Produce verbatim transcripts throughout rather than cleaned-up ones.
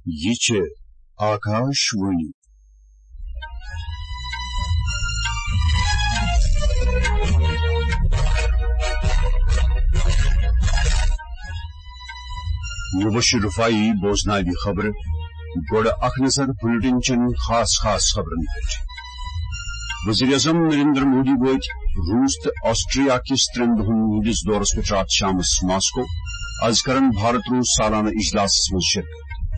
یہ چھ آکاشوانی مبشر رفائی بوزنالی خبر گوڑ اخ نظر بلٹن چن خاص خاص خبرن پہ وزیر اعظم نریندر مودی ووت روس تو آسٹریا کس ترین دہن ہندس دورس پہ رات شامس ماسکو از کرن بھارت روس سالانہ اجلاس من شرکت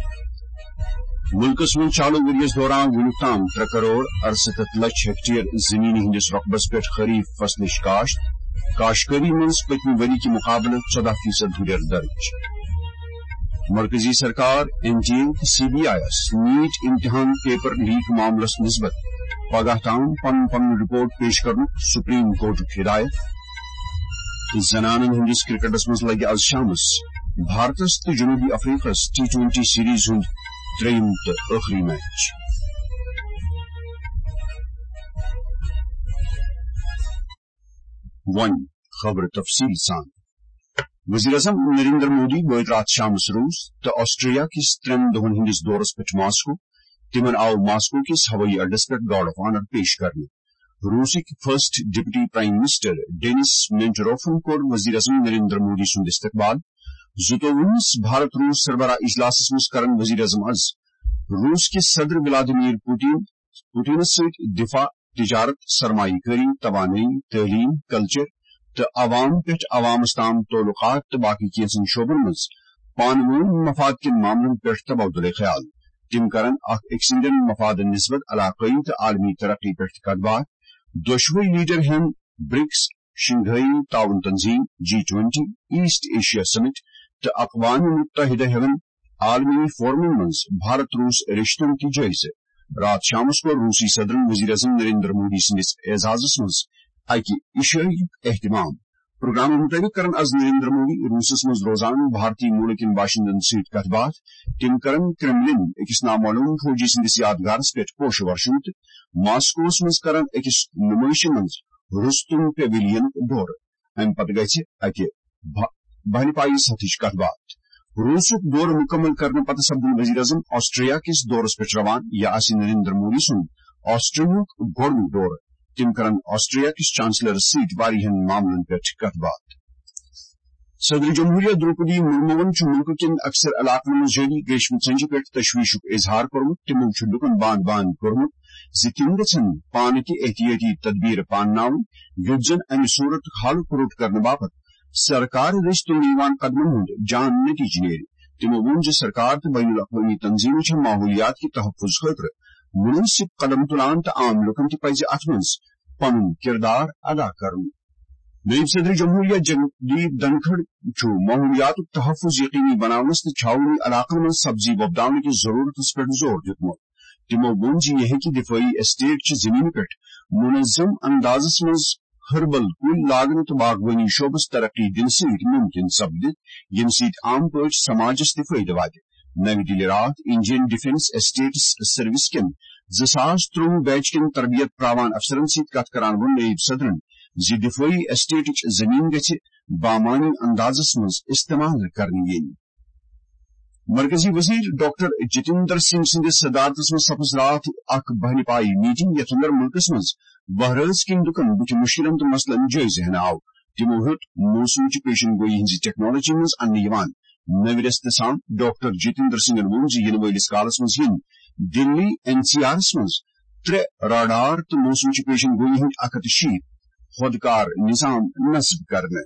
ملکس من چالو وریس دوران ونیک تام ترے کروڑ ارستھ لچھ ہیکٹر زمین ہندس رقبس پہ خریف فصلش کاشت کاشتکاری من پتم وری کے مقابلہ چودہ فیصد ہریر درج مرکزی سرکار N T A C B I ایس نیٹ امتحان پیپر لیک معاملس نسبت پگہ تام پن پن رپورٹ پیش کرن سپریم کورٹ ہدایت زنانن ہندس کرکٹس مز لگہ از شامس بھارتس تو جنوبی افریقس ٹی ٹوینٹی سیریز ہند تریم تو آخری میچ ون خبر تفصیل سان وزیر اعظم نریندر مودی ووت رات شامس روس تو آسٹریلیا کس ترین دہن ہندس دورس پہ ماسکو تمن آو ماسکو کس ہوئی اڈس پہ گارڈ آف آنر پیش کرنے روسک first deputy prime minister Denis Manturov کور وزیر اعظم نریندر مودی سند استقبال زوتوونس بھارت روس سربراہ اجلاس مز کرن وزیر اعظم از روس کے صدر ولادیمیر پوٹین پوٹینس ست دفاع تجارت سرمایہ کاری توانائی تعلیم کلچر تو عوام پہ عوامس تام تعلقات تو باقی کینسن شعبن مز پانون مفاد کن معاملن پہ تبادلہ خیال تم کرن اخ ایک سندن مفاد نسبت علاقائی تو عالمی ترقی پہ کت بات دشوئی لیڈر ہن برکس شنگھائی تعاون تنظیم G twenty East Asia summit تو اقوام متحدہ ہن عالمی فورمن مز بھارت روس رشتوں کی جائزہ رات شامس کو روسی صدر وزیر اعظم نریندر مودی سندس اعزازس مز اکہ عشائی اہتمام پروگرام مطابق کرن از نریندر مودی روسس مز روزان بھارتی ملکن باشندن ست کت بات تم کرن کرملن اکس نامعلوم فوجی سندس یادگارس پہ پوش ورشن تو ماسکوس مز کرن اکس نمائش مز رستم پیویلین دور ام پتہ گژھِ اکہ بہن پائی ستھچ کت بات روسک دور مکمل کرنے پتہ سپدن وزیر اعظم آسٹریا کس دورس پہ روان یہ آسی نریندر مودی سن آسٹریلیاک گۄڈنیُک دور تم کرن آسٹریا کس چانسلر ست واریہن معاملن پہ کت بات صدر جمہوریہ دروپدی مرمون ملک کن اکثر علاقن من جاری گریشم ژنجہ پہ تشویشک اظہار کورمت تمو لکن باند باند کورمت زِ تم گژھن پانہ تہ احتیاطی تدبیر پانناون یُتھ زن امہ صورت حل پروٹ کرنے باپت سرکار دس تلنہٕ قدمن ہند جان نتیجہ نیرِ تمو وون ز سرکار تو بین الاقوامی تنظیمیں چھ ماحولیات کے تحفظ خاطر مناسب قدم تلان تو عام لکن تہ پزِ اتھ منز پنن کردار ادا کرن نائب صدر جمہوریہ جگدیپ دھنکھڑ چھ ماحولیات تحفظ یقینی بناونس تو چھاونی علاقن من سبزی وۄپداونہٕ کس ضرورتس پہ زور دتمت تمو وون ز یہ ہیکہ دفاعی اسٹیٹ چہ زمین پہ منظم اندازس مز ہربل کل لاگن تو باغبانی شعبس ترقی دن ست ممکن سپدت یم ست عام پٲٹھۍ سماجس تہ فائدہ واتہ نوِ دِلہِ رات انڈین ڈیفنس اسٹیٹس سروس کین زاس تروہ بیچ کین تربیت پراوان افسرن ست کت کران وون نائب صدرن زِ دفاعی اسٹیٹچ زمین گژھِ بامانی اندازس مز استعمال کرنہٕ یِنۍ مرکزی وزیر ڈاکٹر جتیندر سنگھ سندس صدارتس مز سپز رات اخ بہن پائی میٹنگ یتھ اندر ملکس مز بہرٲژ کن دکن بُتھِ مشکلن تو مسلن جٲیزٕ ہینہٕ آو تمو ہیوٚت موسمچہِ پیشن گوئی ہنزِ ٹیکنالوجی مز اننہٕ یوان نوِ رٮ۪تہٕ سان ڈاکٹر جتیندر سنگھن وون ز ینہٕ وٲلس کالس مز ین دلی این سی آرس مز ترے راڈار تو موسمچہِ پیشن گوئی ہند اکھ ہتھ شیت خودکار نظام نصب کرنہٕ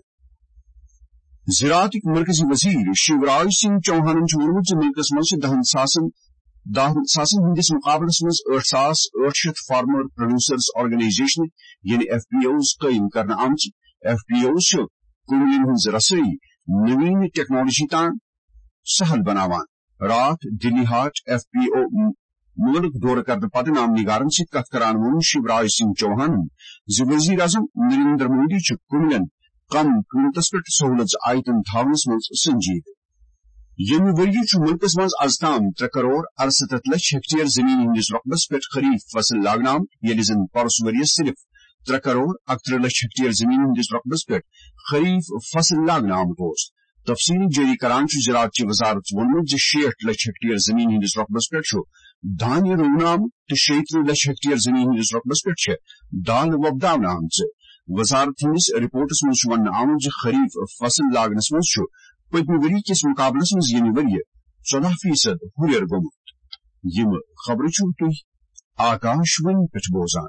زراعتک مرکزی وزیر شیوراج سنگھ چوہانن وونمت ز ملکس مز دہن ساسن دہ ساسن ہندس مقابلس مز ٲٹھ ساس ٲٹھ شیت فارمر پروڈیوسرز آرگنائزیشن یعنی ایف پی اوز قائم کرنے آمچ ایف پی اوز کملین ہز رسائی نوین ٹیکنالوجی تان سہل بناوان رات دلی ہاٹ ایف پی او ملک دور کرنے پتہ نام نگارن ست کت کران وون شیوراج سنگھ چوہان ز وزیر اعظم نریندر مودی کملین کم قیمتس پہ سہولت آیتن تھونس مز سنجیدہ یم ورۍ ملکس مز از تام ترے کروڑ ارستھ لچھ ہیکٹر زمین ہندس رقبس پہ خریف فصل لاگنہ آمت ییٚلہِ زن پرس ؤرِیس صرف ترے کروڑ اکترہ لچھ ہیکٹر زمین ہندس رقبس پہ خریف فصل لاگنہ آمت اوس تفصیل جاری کران زراعت وزارت وونمت زِ شیٹھ لچھ ہیکٹر زمین ہندس رقبس پہ دانہ رونہ آمت تو شیترہ لچھ ہیکٹر زمین ہندس رقبس پہ دال وبداونہ آمژ. وزارت ہندس رپورٹس مز ون آمت خریف فصل لاگنس مز پتمہ وری کس مقابلس مز یمہ ورہ ژۄدہ فیصد ہُریر گومت. یم خبر چھو تھی آکاش وانی پہ بوزان.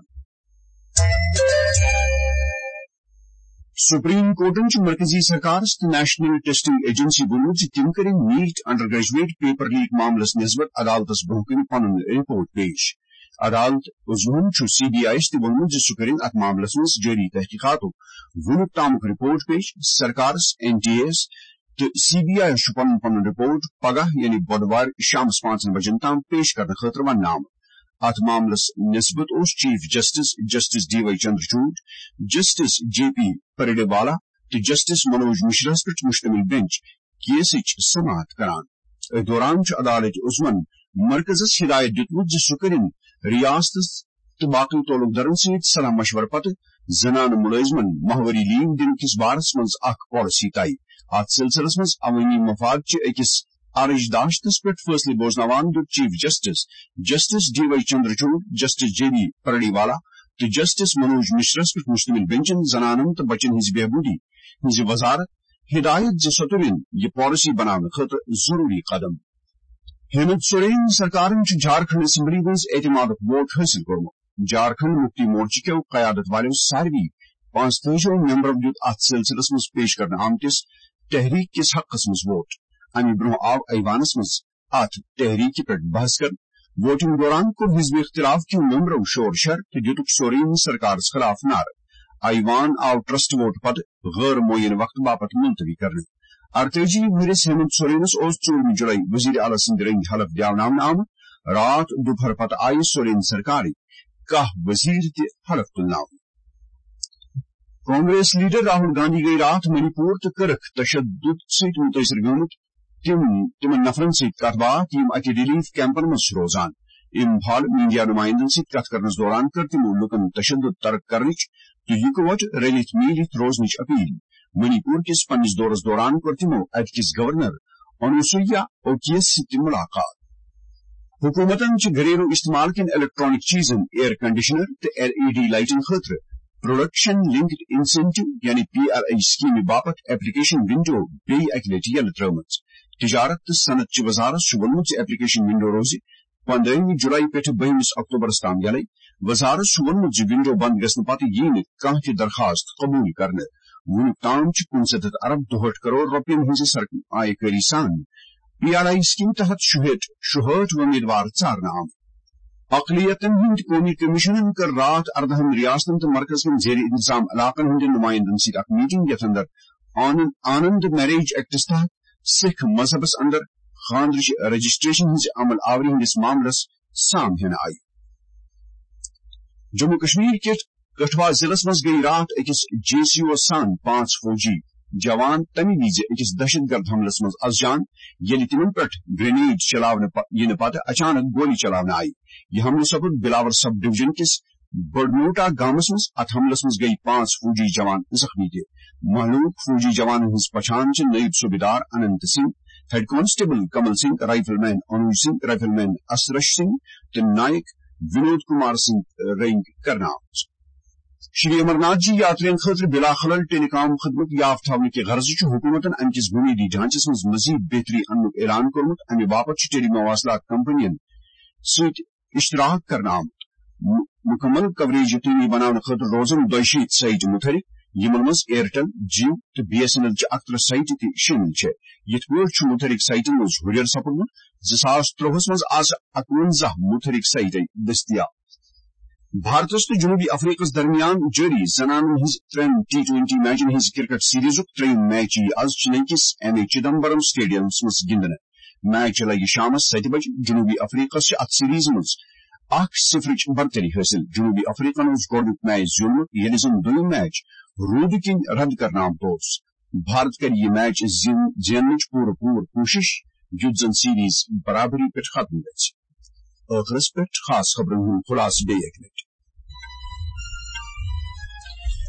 سپریم کورٹن مرکزی سرکارس تو نیشنل ٹیسٹنگ ایجنسی وونمت زِ تم کرن NEET undergraduate paper leak معاملس نسبت عدالتس برہ کن پن رپورٹ پیش. عدالت عضوہن سی بی آئی تہ وونمت زِ سہ کرن ات معاملس مز جاری تحقیقاتک ونیک تامک رپورٹ پیش. سرکارس این ٹی اے یس تو سی بی آئی پن پن رپورٹ پگہ یعنی بودوار شامس پانچن بجن تام پیش کرنے خاطر ون آمت. ات معاملس نسبت اس chief justice justice D Y Chandrachud, justice J P Pardiwala تو جسٹس منوج مشرس پہ مشتمل بینچ کیسچ سماعت کران. ات دوران عدالت عظمن مرکزس ہدایت دیتمت زِ سہ کرن ریاست تو باقی تعلق درن ست صلاح مشورہ پتہ زنان ملازمن ماہواری لیو دن کس بارس مز اخ پالیسی طے. ات سلسلس مز عوٲمی مفاد چہ أکس عرج داشتس پہ فیصلہ بوزنوان دیت chief justice justice D Y Chandrachud, justice J B Pardiwala تو جسٹس منوج مشرس پہ مشتمل بینچن زنانن تو بچن ہز بہبودی ہز وزارت ہدایت زِ سہ تلن یہ پالیسی بنانے خاطر ضروری قدم. ہیمنت سورین سرکارن جھارکھنڈ اسمبلی مز اعتماد ووٹ حاصل کورمت. جھارکھنڈ مکتی مورچہ کیو قیادت والو ساروی پانچ تیجو ممبرو دیت ات سلسلس مز پیش کرنے آمتس تحریک کس حقس مز ووٹ. امہ برہ آو ایوانس مز ات تحریک پہ بحث کر. ووٹنگ دوران کور حزب اختلاف کیو ممبرو شور شر تو دتک سورین سرکارس خلاف نعرہ. ایوان آو ٹرسٹ ووٹ پتہ غیر معین وقت باپت ملتوی کرنے. ارتجی ورس ہیمنت سورینس اس ژوٗرمہِ جولائی وزیر اعلی سند رنگ حلف دیاوناونہ آمت. رات دوپہر پتہ آئی سورین سرکار کاہ وزیر تہ حلف تلناونہ. کانگریس لیڈر راہل گاندھی گئی رات منی پور تو کرکھ تشدد ست متاثر گمت تم تمن نفرن ست کت بات یم اتہ ریلیف کیمپن مز روزان. امپھال میڈیا نمائندن ست کت کرنس دوران کر تمو لکن تشدد ترک کرنچ تو اکوٹ رلت میلت روزنچ اپیل. منی پور کس پنس دورس دوران کر تمو ات کس گورنر انوسویا اوکیس ست ملاقات. حکومتن گھریلو استعمال کن الیکٹرانک چیزن ایئر کنڈیشنر تو ایل ای ڈی لائٹن خاطر پروڈکشن لنکڈ انسینٹو یعنی پی آر آئی سکیم باپت ایپلیکیشن ونڈو بی اکہ لٹہ یل ترمت. تجارت تو صنعت وزارت وونمت ایپلیکیشن ونڈو روز پندرہمہ جولائی پہ بہمس اکتوبرس تام یلے. وزارت وونمت ونڈو بند گھنہ پتہ یی نہ کانٛہہ تہ درخواست قبول کرنے. ونیک تام کنستتھ ارب دہٹ کروڑ رۄپین ہنز سرمایہ کاری سان پی آر آئی سکیم تحت شہٹ شہٹ امیدوار ژارنہ آمت. اقلیتن ہند قومی کمیشنن کر رات اردہن ریاستن تو مرکز کن زیر انتظام علاقن ہند نمائندن ست اک میٹنگ یتھ اندر آنند میریج ایکٹس تحت سکھ مذہبس اندر خاندرچ رجسٹریشن ہز عمل آوری ہندس معاملس سام ہینہ آئی. جموں کشمیر کٹ کٹھوا ضلع مز گئی رات اکس جے سی او سان پانچ فوجی جوان تمہ وز اکس دہشت گرد حملس مز از جان یل تمن پہ گرینیڈ چلاونہ ینہ پتہ اچانک گولی چلاونہ آئی. یہ حملہ سپد بلاور سب ڈویژن کس بڑموٹا گامس مز. ات حملس مز گئی پانچ فوجی جوان زخمی تہ. مہلوک فوجی جوان ہز پچھان نائب صوبیدار Anant Singh, head constable Kamal Singh, rifleman Anuj Singh, rifleman اسرش سنگھ تو نائک ونود کمار سنگھ رینک کرنا آمت. شری امرناتھ جی یاترین خاطر بلا خلل ٹیلی کام خدمت یافتہ تھونہ کہ غرض حکومتن امہ کس بنیادی ڈھانچس مز مزید بہتری انک اعلان کورمت. امہ باپت ٹیلی مواصلات کمپنین ست اشتراک کرنا آمت. مکمل کوریج یقینی بنانے خاطر روزن دشیت سائٹ متحرک یمن مز ایئرٹیل، جیو تو بی ایس این ایل چہ اکترہ سائٹ تہ شامل چھ. یت پٲٹھۍ متحرک سائٹن مز ہُریر سپدمت. زٕ ساس ترٛۆہس مز آز اکونزہ متحرک سائٹیں دستیاب. بھارتس تو جنوبی افریقس درمیان جاری زنانن ہز ترین ٹی ٹوینٹی میچن ہز کرکٹ سیریزک تریم میچ یی آز چنئی کس ایم اے چدمبرم سٹیڈیمس مز گندنہ. میچ لگہ شامس ستہ بج. جنوبی افریقس ات سیریز مز اکھ صفرچ برتری حاصل. جنوبی افریقن اوس گۄڈنیُک میچ زیوٗنمُت ییٚلہِ زن دوٚیُم میچ روٗدٕ کِنۍ رد کرنہٕ آمُت اوس. بھارت کر یہ میچ زیننٕچ پوٗرٕ پوٗرٕ کوٗشش یُتھ زن سیریز برابری پٮ۪ٹھ ختم گژھِ. ٲخرس پٮ۪ٹھ خاص خبرن ہُنٛد خُلاصہٕ بیٚیہِ اکہِ لٹہِ.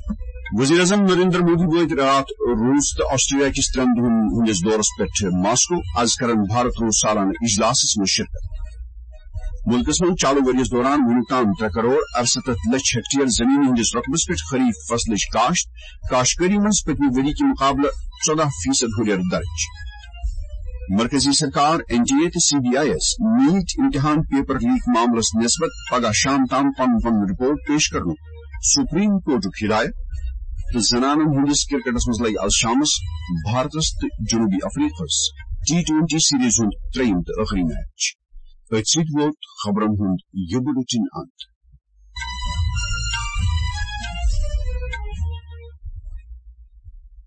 وزیر اعظم نریندر مودی وٲتۍ راتھ روس تو آسٹریلیا کس ترین دہن ہندس دورس پہ ماسکو از کرن بھارت روس سالانہ اجلاسس من شرکت ملکس من چالو ورس دوران ونیک تام ترے کروڑ ارستھ لچھ ہیکٹر زمین ہندس رقبس پہ خریف فصلچ کاشت کاشتکاری من پتمہ وری کہ مقابلہ چودہ فیصد ہریر درج مرکزی سرکار این ٹی اے تو سی بی آئی ایس نیٹ امتحان پیپر لیک معاملس نسبت پگہ شام تام پن پن رپورٹ پیش کرن سپریم کورٹک ہدایت تو زنانن ہندس کرکٹس مز لگ آز شامس بھارتس تو جنوبی افریقس ٹی ٹوینٹی سیریز ہند تریم تو آخری میچ ات ست ووت خبرن ہند یہ بلیٹن انت